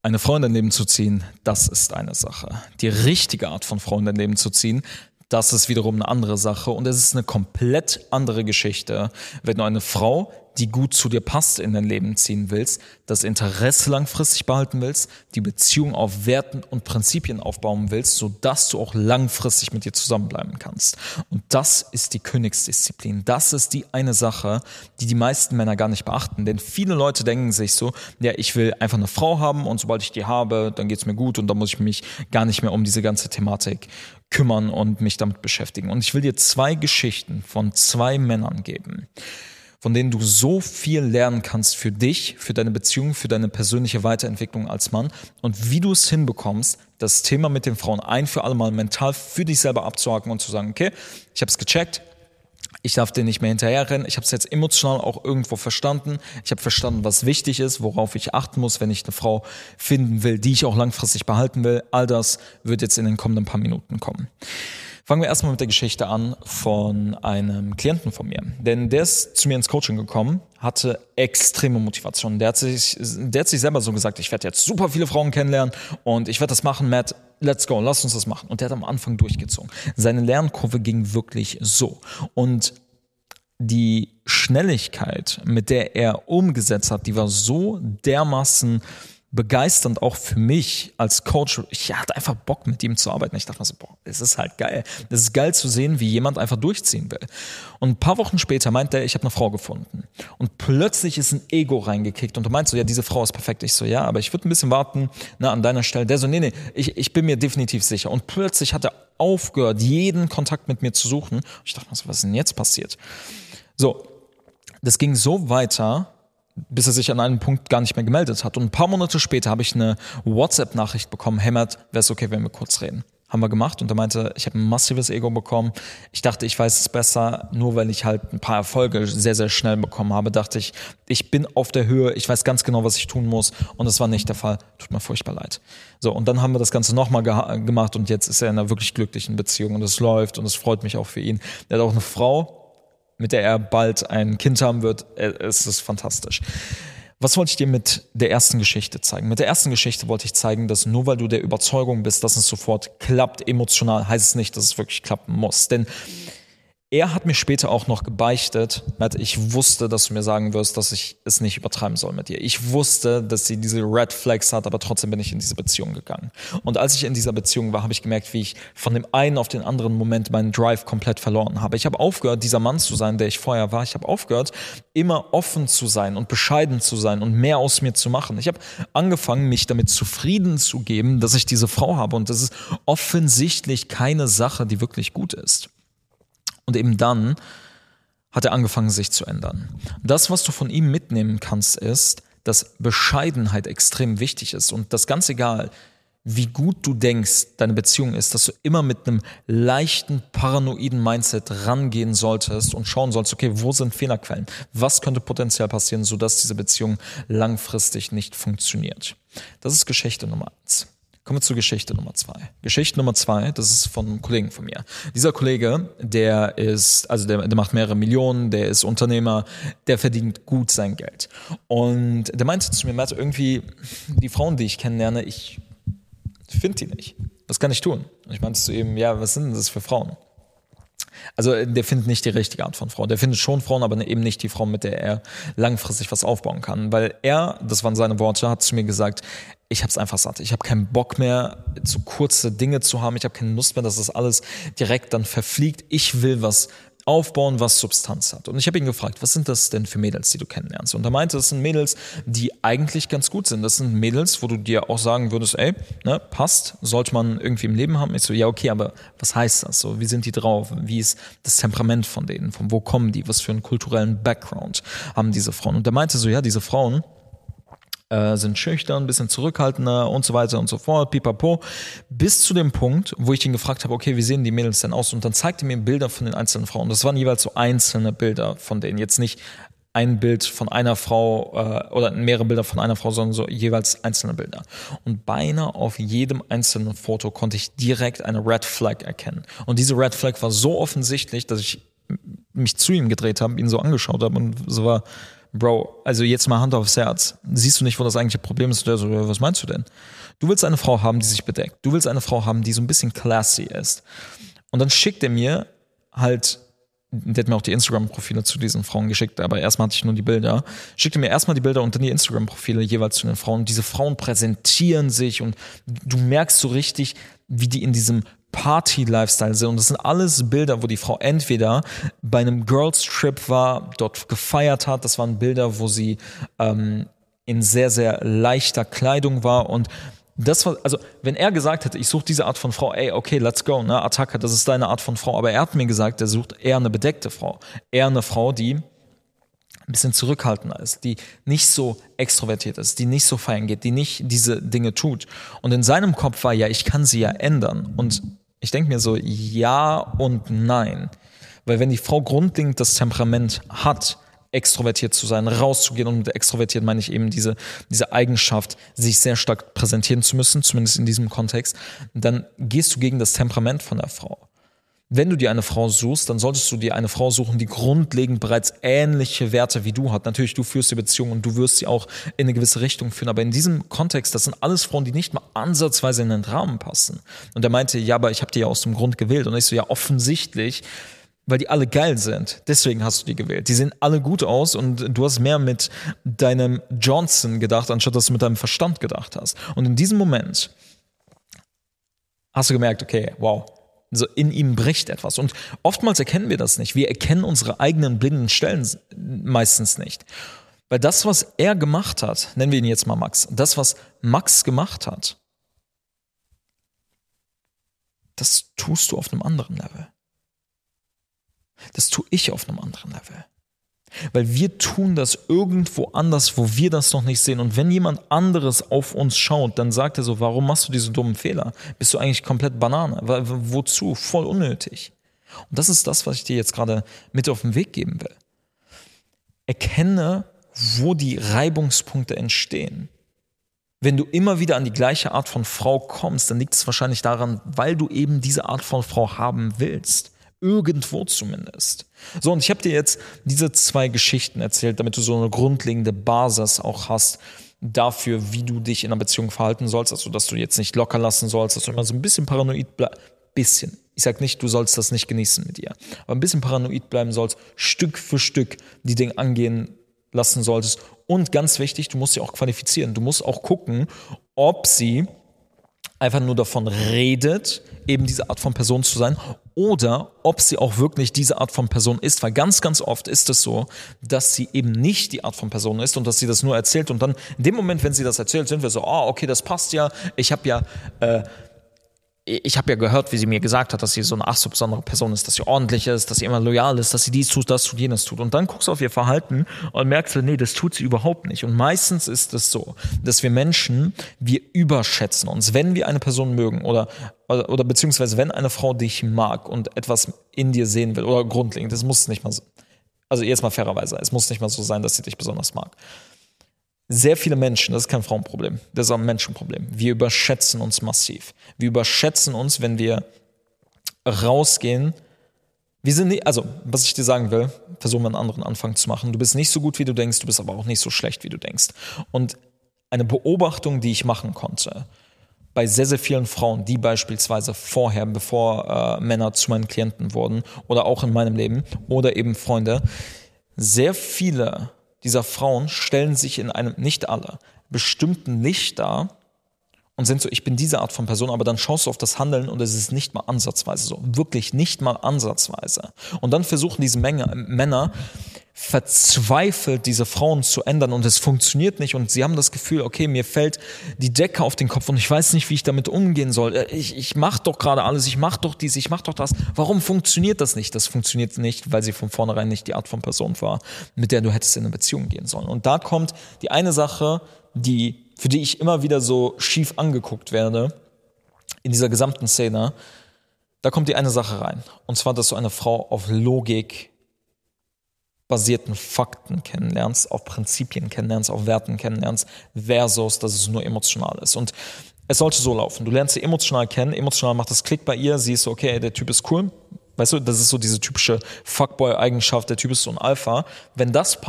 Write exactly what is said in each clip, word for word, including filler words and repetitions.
Eine Frau in dein Leben zu ziehen, das ist eine Sache. Die richtige Art von Frau in dein Leben zu ziehen, das ist wiederum eine andere Sache. Und es ist eine komplett andere Geschichte, wenn du eine Frau, die gut zu dir passt, in dein Leben ziehen willst, das Interesse langfristig behalten willst, die Beziehung auf Werten und Prinzipien aufbauen willst, sodass du auch langfristig mit ihr zusammenbleiben kannst. Und das ist die Königsdisziplin. Das ist die eine Sache, die die meisten Männer gar nicht beachten. Denn viele Leute denken sich so, ja, ich will einfach eine Frau haben und sobald ich die habe, dann geht's mir gut und dann muss ich mich gar nicht mehr um diese ganze Thematik kümmern und mich damit beschäftigen. Und ich will dir zwei Geschichten von zwei Männern geben, von denen du so viel lernen kannst für dich, für deine Beziehung, für deine persönliche Weiterentwicklung als Mann und wie du es hinbekommst, das Thema mit den Frauen ein für alle Mal mental für dich selber abzuhaken und zu sagen, okay, ich habe es gecheckt, ich darf dir nicht mehr hinterherrennen, ich habe es jetzt emotional auch irgendwo verstanden, ich habe verstanden, was wichtig ist, worauf ich achten muss, wenn ich eine Frau finden will, die ich auch langfristig behalten will. All das wird jetzt in den kommenden paar Minuten kommen. Fangen wir erstmal mit der Geschichte an von einem Klienten von mir. Denn der ist zu mir ins Coaching gekommen, hatte extreme Motivation. Der hat sich, der hat sich selber so gesagt, ich werde jetzt super viele Frauen kennenlernen und ich werde das machen, Matt, let's go, lass uns das machen. Und der hat am Anfang durchgezogen. Seine Lernkurve ging wirklich so. Und die Schnelligkeit, mit der er umgesetzt hat, die war so dermaßen begeisternd auch für mich als Coach. Ich hatte einfach Bock, mit ihm zu arbeiten. Ich dachte mir so, boah, es ist halt geil. Es ist geil zu sehen, wie jemand einfach durchziehen will. Und ein paar Wochen später meint er, ich habe eine Frau gefunden. Und plötzlich ist ein Ego reingekickt. Und du meinst so, ja, diese Frau ist perfekt. Ich so, ja, aber ich würde ein bisschen warten, na, an deiner Stelle. Der so, nee, nee, ich, ich bin mir definitiv sicher. Und plötzlich hat er aufgehört, jeden Kontakt mit mir zu suchen. Und ich dachte mir so, was ist denn jetzt passiert? So, das ging so weiter, bis er sich an einem Punkt gar nicht mehr gemeldet hat. Und ein paar Monate später habe ich eine WhatsApp-Nachricht bekommen, hey Matt, wäre es okay, wenn wir kurz reden? Haben wir gemacht und er meinte, ich habe ein massives Ego bekommen. Ich dachte, ich weiß es besser, nur weil ich halt ein paar Erfolge sehr, sehr schnell bekommen habe, dachte ich, ich bin auf der Höhe, ich weiß ganz genau, was ich tun muss und das war nicht der Fall. Tut mir furchtbar leid. So, und dann haben wir das Ganze nochmal ge- gemacht und jetzt ist er in einer wirklich glücklichen Beziehung und es läuft und es freut mich auch für ihn. Er hat auch eine Frau, mit der er bald ein Kind haben wird. Es ist fantastisch. Was wollte ich dir mit der ersten Geschichte zeigen? Mit der ersten Geschichte wollte ich zeigen, dass nur weil du der Überzeugung bist, dass es sofort klappt, emotional, heißt es nicht, dass es wirklich klappen muss. Denn er hat mir später auch noch gebeichtet, Matt, ich wusste, dass du mir sagen wirst, dass ich es nicht übertreiben soll mit dir. Ich wusste, dass sie diese Red Flags hat, aber trotzdem bin ich in diese Beziehung gegangen. Und als ich in dieser Beziehung war, habe ich gemerkt, wie ich von dem einen auf den anderen Moment meinen Drive komplett verloren habe. Ich habe aufgehört, dieser Mann zu sein, der ich vorher war. Ich habe aufgehört, immer offen zu sein und bescheiden zu sein und mehr aus mir zu machen. Ich habe angefangen, mich damit zufrieden zu geben, dass ich diese Frau habe. Und das ist offensichtlich keine Sache, die wirklich gut ist. Und eben dann hat er angefangen, sich zu ändern. Das, was du von ihm mitnehmen kannst, ist, dass Bescheidenheit extrem wichtig ist. Und das ganz egal, wie gut du denkst, deine Beziehung ist, dass du immer mit einem leichten, paranoiden Mindset rangehen solltest und schauen sollst, okay, wo sind Fehlerquellen? Was könnte potenziell passieren, sodass diese Beziehung langfristig nicht funktioniert? Das ist Geschichte Nummer eins. Kommen wir zu Geschichte Nummer zwei. Geschichte Nummer zwei, das ist von einem Kollegen von mir. Dieser Kollege, der ist, also der, der macht mehrere Millionen, der ist Unternehmer, der verdient gut sein Geld. Und der meinte zu mir, Matt, irgendwie die Frauen, die ich kennenlerne, ich finde die nicht. Was kann ich tun? Und ich meinte zu ihm, ja, was sind denn das für Frauen? Also der findet nicht die richtige Art von Frau. Der findet schon Frauen, aber eben nicht die Frau, mit der er langfristig was aufbauen kann. Weil er, das waren seine Worte, hat zu mir gesagt, ich hab's einfach satt. Ich habe keinen Bock mehr, so kurze Dinge zu haben. Ich habe keine Lust mehr, dass das alles direkt dann verfliegt. Ich will was aufbauen, was Substanz hat. Und ich habe ihn gefragt, was sind das denn für Mädels, die du kennenlernst? Und er meinte, das sind Mädels, die eigentlich ganz gut sind. Das sind Mädels, wo du dir auch sagen würdest, ey, ne, passt, sollte man irgendwie im Leben haben. Ich so, ja, okay, aber was heißt das? So, wie sind die drauf? Wie ist das Temperament von denen? Von wo kommen die? Was für einen kulturellen Background haben diese Frauen? Und er meinte so, ja, diese Frauen Äh, sind schüchtern, ein bisschen zurückhaltender und so weiter und so fort, pipapo, bis zu dem Punkt, wo ich ihn gefragt habe, okay, wie sehen die Mädels denn aus? Und dann zeigte er mir Bilder von den einzelnen Frauen. Das waren jeweils so einzelne Bilder von denen, jetzt nicht ein Bild von einer Frau äh, oder mehrere Bilder von einer Frau, sondern so jeweils einzelne Bilder. Und beinahe auf jedem einzelnen Foto konnte ich direkt eine Red Flag erkennen. Und diese Red Flag war so offensichtlich, dass ich mich zu ihm gedreht habe, ihn so angeschaut habe und so war, Bro, also jetzt mal Hand aufs Herz. Siehst du nicht, wo das eigentliche Problem ist? Und der so, ja, was meinst du denn? Du willst eine Frau haben, die sich bedeckt. Du willst eine Frau haben, die so ein bisschen classy ist. Und dann schickt er mir halt, der hat mir auch die Instagram-Profile zu diesen Frauen geschickt, aber erstmal hatte ich nur die Bilder. Schickte mir erstmal die Bilder und dann die Instagram-Profile jeweils zu den Frauen. Diese Frauen präsentieren sich und du merkst so richtig, wie die in diesem Party-Lifestyle sind. Und das sind alles Bilder, wo die Frau entweder bei einem Girls-Trip war, dort gefeiert hat. Das waren Bilder, wo sie ähm, in sehr, sehr leichter Kleidung war. Und das war, also wenn er gesagt hätte, ich suche diese Art von Frau, ey, okay, let's go, ne, Attacke, das ist deine Art von Frau. Aber er hat mir gesagt, er sucht eher eine bedeckte Frau. Eher eine Frau, die ein bisschen zurückhaltender ist, die nicht so extrovertiert ist, die nicht so feiern geht, die nicht diese Dinge tut. Und in seinem Kopf war, ja, ich kann sie ja ändern. Und ich denke mir so, ja und nein. Weil wenn die Frau grundlegend das Temperament hat, extrovertiert zu sein, rauszugehen, und mit extrovertiert meine ich eben diese, diese Eigenschaft, sich sehr stark präsentieren zu müssen, zumindest in diesem Kontext, dann gehst du gegen das Temperament von der Frau. Wenn du dir eine Frau suchst, dann solltest du dir eine Frau suchen, die grundlegend bereits ähnliche Werte wie du hat. Natürlich, du führst die Beziehung und du wirst sie auch in eine gewisse Richtung führen, aber in diesem Kontext, das sind alles Frauen, die nicht mal ansatzweise in den Rahmen passen. Und er meinte, ja, aber ich habe die ja aus dem Grund gewählt. Und ich so, ja, offensichtlich, weil die alle geil sind. Deswegen hast du die gewählt. Die sehen alle gut aus und du hast mehr mit deinem Johnson gedacht, anstatt dass du mit deinem Verstand gedacht hast. Und in diesem Moment hast du gemerkt, okay, wow, so in ihm bricht etwas. Und oftmals erkennen wir das nicht. Wir erkennen unsere eigenen blinden Stellen meistens nicht. Weil das, was er gemacht hat, nennen wir ihn jetzt mal Max, das, was Max gemacht hat, das tust du auf einem anderen Level. Das tue ich auf einem anderen Level. Weil wir tun das irgendwo anders, wo wir das noch nicht sehen. Und wenn jemand anderes auf uns schaut, dann sagt er so, warum machst du diese dummen Fehler? Bist du eigentlich komplett Banane? Wozu? Voll unnötig. Und das ist das, was ich dir jetzt gerade mit auf den Weg geben will. Erkenne, wo die Reibungspunkte entstehen. Wenn du immer wieder an die gleiche Art von Frau kommst, dann liegt es wahrscheinlich daran, weil du eben diese Art von Frau haben willst. Irgendwo zumindest. So, und ich habe dir jetzt diese zwei Geschichten erzählt, damit du so eine grundlegende Basis auch hast dafür, wie du dich in einer Beziehung verhalten sollst, also dass du jetzt nicht locker lassen sollst, dass du immer so ein bisschen paranoid bleibst. Bisschen. Ich sage nicht, du sollst das nicht genießen mit ihr, aber ein bisschen paranoid bleiben sollst, Stück für Stück die Dinge angehen lassen solltest. Und ganz wichtig, du musst sie auch qualifizieren. Du musst auch gucken, ob sie einfach nur davon redet, eben diese Art von Person zu sein, oder ob sie auch wirklich diese Art von Person ist, weil ganz, ganz oft ist es so, dass sie eben nicht die Art von Person ist und dass sie das nur erzählt und dann in dem Moment, wenn sie das erzählt, sind wir so, ah, oh, okay, das passt ja, ich habe ja äh, ich habe ja gehört, wie sie mir gesagt hat, dass sie so eine ach so besondere Person ist, dass sie ordentlich ist, dass sie immer loyal ist, dass sie dies tut, das tut, jenes tut. Und dann guckst du auf ihr Verhalten und merkst, nee, das tut sie überhaupt nicht. Und meistens ist es so, dass wir Menschen, wir überschätzen uns, wenn wir eine Person mögen oder, oder, oder beziehungsweise wenn eine Frau dich mag und etwas in dir sehen will oder grundlegend, das muss nicht mal so, also jetzt mal fairerweise, es muss nicht mal so sein, dass sie dich besonders mag. Sehr viele Menschen, das ist kein Frauenproblem, das ist auch ein Menschenproblem. Wir überschätzen uns massiv. Wir überschätzen uns, wenn wir rausgehen. Wir sind nicht, also, was ich dir sagen will, versuchen wir einen anderen Anfang zu machen. Du bist nicht so gut, wie du denkst, du bist aber auch nicht so schlecht, wie du denkst. Und eine Beobachtung, die ich machen konnte, bei sehr, sehr vielen Frauen, die beispielsweise vorher, bevor äh, Männer zu meinen Klienten wurden oder auch in meinem Leben oder eben Freunde, sehr viele dieser Frauen stellen sich in einem, nicht alle, bestimmten Licht dar und sind so, ich bin diese Art von Person, aber dann schaust du auf das Handeln und es ist nicht mal ansatzweise so, wirklich nicht mal ansatzweise. Und dann versuchen diese Menge, Männer verzweifelt diese Frauen zu ändern und es funktioniert nicht und sie haben das Gefühl, okay, mir fällt die Decke auf den Kopf und ich weiß nicht, wie ich damit umgehen soll. Ich, ich mache doch gerade alles, ich mache doch dies, ich mache doch das. Warum funktioniert das nicht? Das funktioniert nicht, weil sie von vornherein nicht die Art von Person war, mit der du hättest in eine Beziehung gehen sollen. Und da kommt die eine Sache, die, für die ich immer wieder so schief angeguckt werde, in dieser gesamten Szene, da kommt die eine Sache rein. Und zwar, dass du eine Frau auf Logik basierten Fakten kennenlernst, auf Prinzipien kennenlernst, auf Werten kennenlernst, versus, dass es nur emotional ist. Und es sollte so laufen. Du lernst sie emotional kennen, emotional macht das Klick bei ihr, sie ist so, okay, der Typ ist cool. Weißt du, das ist so diese typische Fuckboy-Eigenschaft, der Typ ist so ein Alpha. Wenn das passt,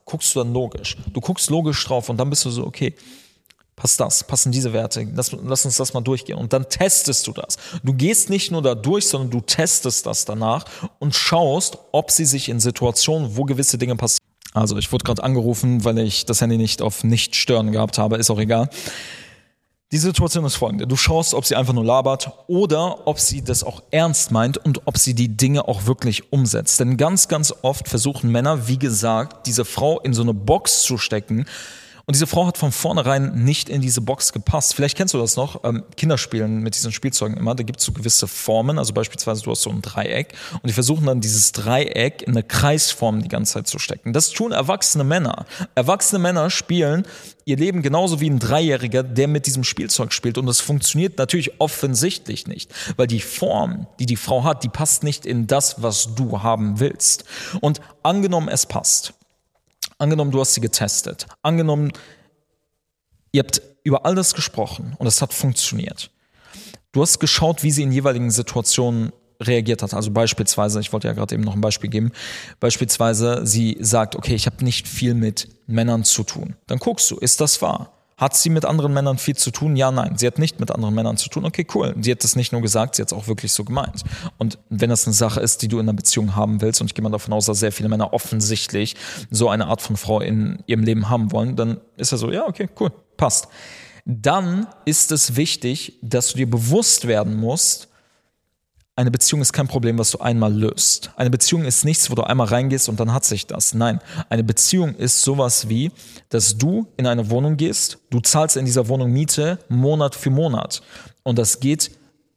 guckst du dann logisch. Du guckst logisch drauf und dann bist du so, okay, passt das, passen diese Werte, lass, lass uns das mal durchgehen. Und dann testest du das. Du gehst nicht nur da durch, sondern du testest das danach und schaust, ob sie sich in Situationen, wo gewisse Dinge passieren. Also ich wurde gerade angerufen, weil ich das Handy nicht auf nicht stören gehabt habe, ist auch egal. Die Situation ist folgende. Du schaust, ob sie einfach nur labert oder ob sie das auch ernst meint und ob sie die Dinge auch wirklich umsetzt. Denn ganz, ganz oft versuchen Männer, wie gesagt, diese Frau in so eine Box zu stecken. Und diese Frau hat von vornherein nicht in diese Box gepasst. Vielleicht kennst du das noch, ähm, Kinder spielen mit diesen Spielzeugen immer, da gibt es so gewisse Formen, also beispielsweise du hast so ein Dreieck und die versuchen dann dieses Dreieck in eine Kreisform die ganze Zeit zu stecken. Das tun erwachsene Männer. Erwachsene Männer spielen ihr Leben genauso wie ein Dreijähriger, der mit diesem Spielzeug spielt und das funktioniert natürlich offensichtlich nicht, weil die Form, die die Frau hat, die passt nicht in das, was du haben willst. Und angenommen, es passt. Angenommen, du hast sie getestet. Angenommen, ihr habt über all das gesprochen und es hat funktioniert. Du hast geschaut, wie sie in jeweiligen Situationen reagiert hat. Also beispielsweise, ich wollte ja gerade eben noch ein Beispiel geben, beispielsweise sie sagt, okay, ich habe nicht viel mit Männern zu tun. Dann guckst du, ist das wahr? Hat sie mit anderen Männern viel zu tun? Ja, nein. Sie hat nicht mit anderen Männern zu tun. Okay, cool. Sie hat das nicht nur gesagt, sie hat es auch wirklich so gemeint. Und wenn das eine Sache ist, die du in einer Beziehung haben willst, und ich gehe mal davon aus, dass sehr viele Männer offensichtlich so eine Art von Frau in ihrem Leben haben wollen, dann ist er so, ja, okay, cool, passt. Dann ist es wichtig, dass du dir bewusst werden musst, eine Beziehung ist kein Problem, was du einmal löst. Eine Beziehung ist nichts, wo du einmal reingehst und dann hat sich das. Nein, eine Beziehung ist sowas wie, dass du in eine Wohnung gehst, du zahlst in dieser Wohnung Miete Monat für Monat. Und das geht,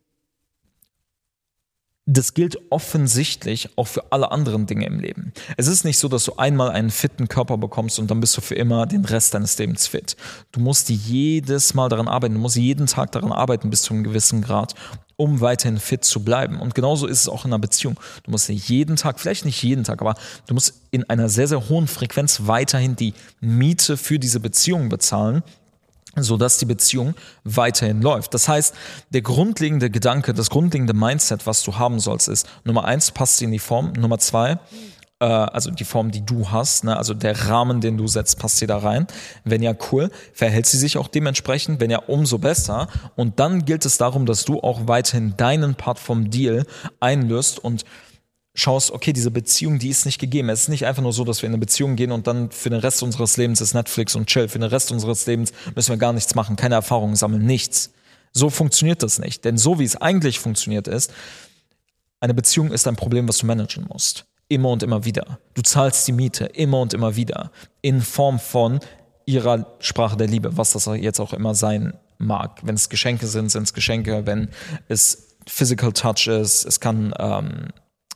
das gilt offensichtlich auch für alle anderen Dinge im Leben. Es ist nicht so, dass du einmal einen fitten Körper bekommst und dann bist du für immer den Rest deines Lebens fit. Du musst jedes Mal daran arbeiten, du musst jeden Tag daran arbeiten bis zu einem gewissen Grad, um weiterhin fit zu bleiben. Und genauso ist es auch in einer Beziehung. Du musst jeden Tag, vielleicht nicht jeden Tag, aber du musst in einer sehr, sehr hohen Frequenz weiterhin die Miete für diese Beziehung bezahlen, sodass die Beziehung weiterhin läuft. Das heißt, der grundlegende Gedanke, das grundlegende Mindset, was du haben sollst, ist, Nummer eins, passt sie in die Form. Nummer zwei, äh, also die Form, die du hast, ne, also der Rahmen, den du setzt, passt sie da rein. Wenn ja, cool, verhält sie sich auch dementsprechend. Wenn ja, umso besser. Und dann gilt es darum, dass du auch weiterhin deinen Part vom Deal einlöst und schaust, okay, diese Beziehung, die ist nicht gegeben. Es ist nicht einfach nur so, dass wir in eine Beziehung gehen und dann für den Rest unseres Lebens ist Netflix und Chill. Für den Rest unseres Lebens müssen wir gar nichts machen, keine Erfahrungen sammeln, nichts. So funktioniert das nicht. Denn so wie es eigentlich funktioniert ist, eine Beziehung ist ein Problem, was du managen musst. Immer und immer wieder. Du zahlst die Miete immer und immer wieder. In Form von ihrer Sprache der Liebe, was das jetzt auch immer sein mag. Wenn es Geschenke sind, sind es Geschenke. Wenn es Physical Touch ist, es kann... Ähm,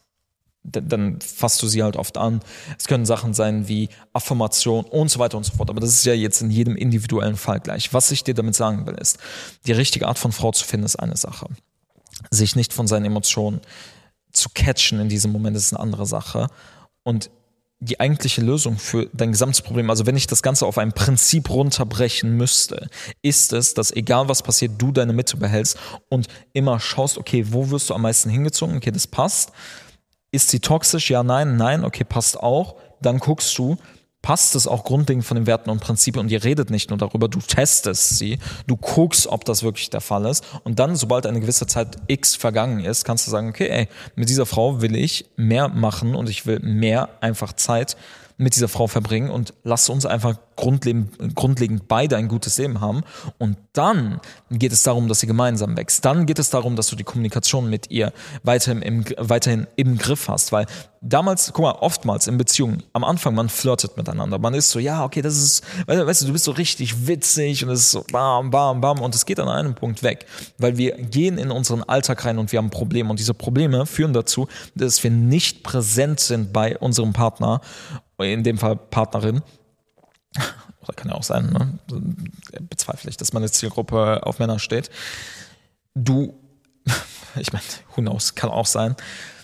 dann fasst du sie halt oft an. Es können Sachen sein wie Affirmation und so weiter und so fort. Aber das ist ja jetzt in jedem individuellen Fall gleich. Was ich dir damit sagen will, ist, die richtige Art von Frau zu finden, ist eine Sache. Sich nicht von seinen Emotionen zu catchen in diesem Moment, ist eine andere Sache. Und die eigentliche Lösung für dein gesamtes Problem, also wenn ich das Ganze auf ein Prinzip runterbrechen müsste, ist es, dass egal was passiert, du deine Mitte behältst und immer schaust, okay, wo wirst du am meisten hingezogen? Okay, das passt. Ist sie toxisch? Ja, nein, nein, okay, passt auch. Dann guckst du, passt es auch grundlegend von den Werten und Prinzipien und ihr redet nicht nur darüber, du testest sie, du guckst, ob das wirklich der Fall ist und dann, sobald eine gewisse Zeit X vergangen ist, kannst du sagen, okay, ey, mit dieser Frau will ich mehr machen und ich will mehr einfach Zeit mit dieser Frau verbringen und lass uns einfach grundlegend, grundlegend beide ein gutes Leben haben. Und dann geht es darum, dass sie gemeinsam wächst. Dann geht es darum, dass du die Kommunikation mit ihr weiterhin im, weiterhin im Griff hast. Weil damals, guck mal, oftmals in Beziehungen, am Anfang, man flirtet miteinander. Man ist so, ja, okay, das ist, weißt du, du bist so richtig witzig und es ist so bam, bam, bam und es geht an einem Punkt weg. Weil wir gehen in unseren Alltag rein und wir haben Probleme. Und diese Probleme führen dazu, dass wir nicht präsent sind bei unserem Partner, in dem Fall Partnerin, oder kann ja auch sein, ne? Bezweifle ich, dass meine Zielgruppe auf Männer steht. Du, ich meine, who knows, kann auch sein.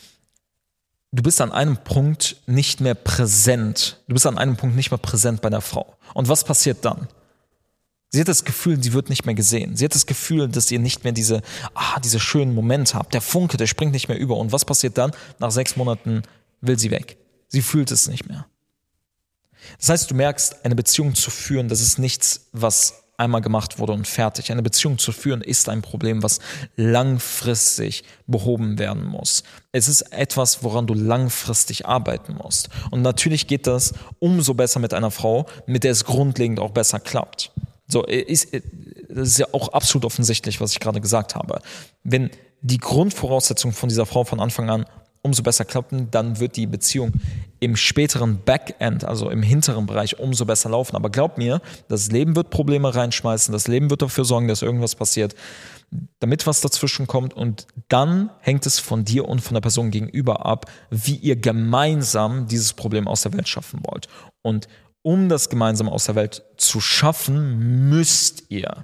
Du bist an einem Punkt nicht mehr präsent. Du bist an einem Punkt nicht mehr präsent bei der Frau. Und was passiert dann? Sie hat das Gefühl, sie wird nicht mehr gesehen. Sie hat das Gefühl, dass ihr nicht mehr diese, ah, diese schönen Momente habt. Der Funke, der springt nicht mehr über. Und was passiert dann? Nach sechs Monaten will sie weg. Sie fühlt es nicht mehr. Das heißt, du merkst, eine Beziehung zu führen, das ist nichts, was einmal gemacht wurde und fertig. Eine Beziehung zu führen ist ein Problem, was langfristig behoben werden muss. Es ist etwas, woran du langfristig arbeiten musst. Und natürlich geht das umso besser mit einer Frau, mit der es grundlegend auch besser klappt. So, ist, das ist ja auch absolut offensichtlich, was ich gerade gesagt habe. Wenn die Grundvoraussetzungen von dieser Frau von Anfang an umso besser klappen, dann wird die Beziehung im späteren Backend, also im hinteren Bereich, umso besser laufen. Aber glaub mir, das Leben wird Probleme reinschmeißen, das Leben wird dafür sorgen, dass irgendwas passiert, damit was dazwischen kommt, und dann hängt es von dir und von der Person gegenüber ab, wie ihr gemeinsam dieses Problem aus der Welt schaffen wollt. Und um das gemeinsam aus der Welt zu schaffen, müsst ihr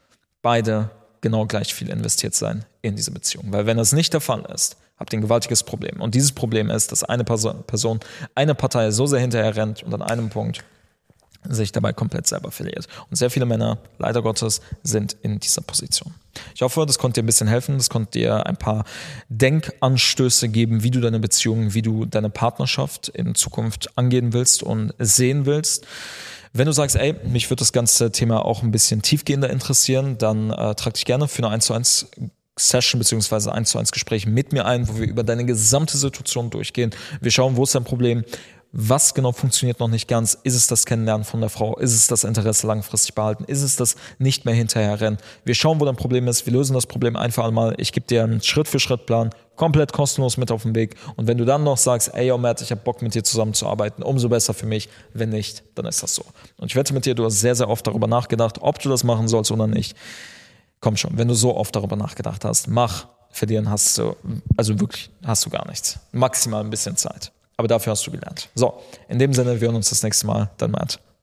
beide genau gleich viel investiert sein in diese Beziehung. Weil wenn das nicht der Fall ist, habt ihr ein gewaltiges Problem. Und dieses Problem ist, dass eine Person, eine Partei so sehr hinterher rennt und an einem Punkt sich dabei komplett selber verliert. Und sehr viele Männer, leider Gottes, sind in dieser Position. Ich hoffe, das konnte dir ein bisschen helfen. Das konnte dir ein paar Denkanstöße geben, wie du deine Beziehung, wie du deine Partnerschaft in Zukunft angehen willst und sehen willst. Wenn du sagst, ey, mich würde das ganze Thema auch ein bisschen tiefgehender interessieren, dann äh, trag dich gerne für eine eins zu eins Session beziehungsweise eins zu eins Gespräch mit mir ein, wo wir über deine gesamte Situation durchgehen. Wir schauen, wo ist dein Problem, was genau funktioniert noch nicht ganz, ist es das Kennenlernen von der Frau, ist es das Interesse langfristig behalten, ist es das nicht mehr hinterherrennen. Wir schauen, wo dein Problem ist, wir lösen das Problem ein für einmal. Ich gebe dir einen Schritt-für-Schritt-Plan, komplett kostenlos mit auf den Weg, und wenn du dann noch sagst, ey, yo, Matt, ich habe Bock mit dir zusammenzuarbeiten, umso besser für mich. Wenn nicht, dann ist das so. Und ich wette mit dir, du hast sehr, sehr oft darüber nachgedacht, ob du das machen sollst oder nicht. Komm schon, wenn du so oft darüber nachgedacht hast, mach, verlieren hast du, also wirklich hast du gar nichts. Maximal ein bisschen Zeit. Aber dafür hast du gelernt. So, in dem Sinne, wir hören uns das nächste Mal. Dann Matt.